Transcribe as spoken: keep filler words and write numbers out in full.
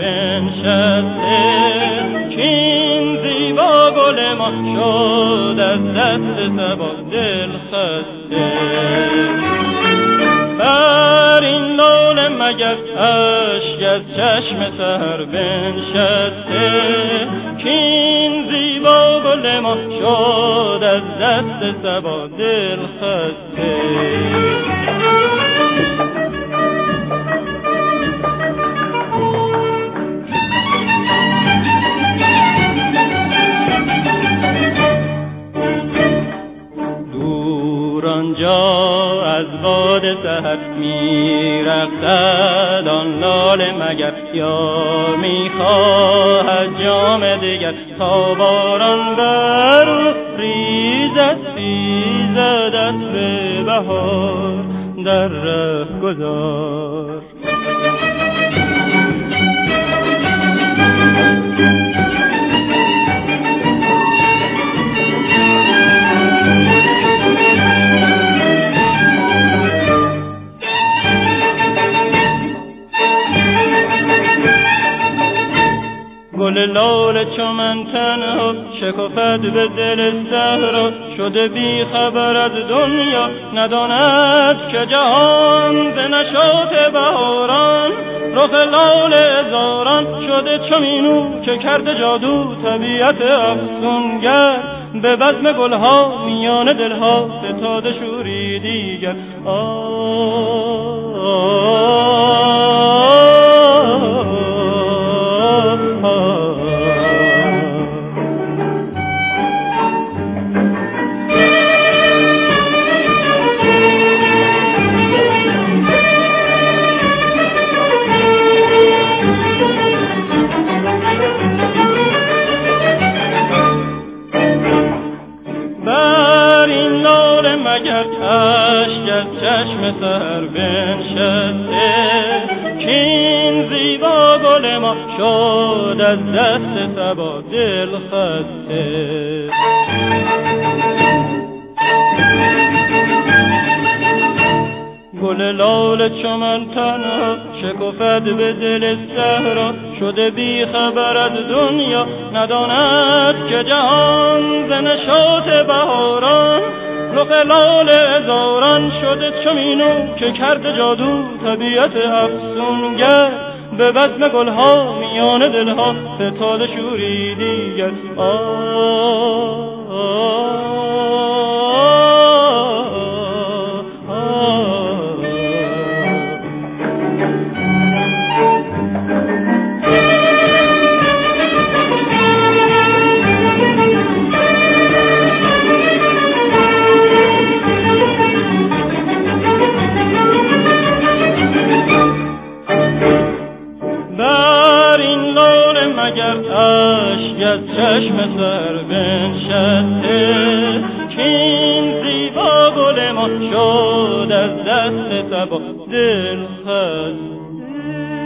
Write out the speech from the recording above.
بنشسته، کین زیبا گل ما شد از دست صبا دل خسته. بر این لاله مگر اشک از چشم سحر بنشسته، کین زیبا گل ما شد از دست صبا دل خسته. آنجا از باد سحر می‌رقصد آن لاله مگر، یا می‌خواهد جام دیگر تا باران بر او ریزد ریزد عطر بهار در رهگذار. گل لاله چو من تنها شکفت به دل صحرا، شده بی خبر از دنیا نداند که جهان ز نشاط بهاران. رخ لاله هزاران شده چو مینو که کرده جادو طبیعت افسونگر، به بزم گلها میان دلها فتاده شوری دیگر. آه مگر اشک از چشم سحر بنشسته، کین زیبا گل ما شد از دست صبا دل خسته. گل لاله چو من تنها شکفت به دل صحرا، شده بی خبر از دنیا نداند که جهان ز نشاط بهاران. رخ لاله هزاران شده چو مینو که کرده جادو طبیعت افسونگر، به بزم گلها میان دلها فتاده شوری دیگر. آه مگر اشک از چشم سحر بنشسته، کین زیبا گل ما شد از دست صبا دل خسته.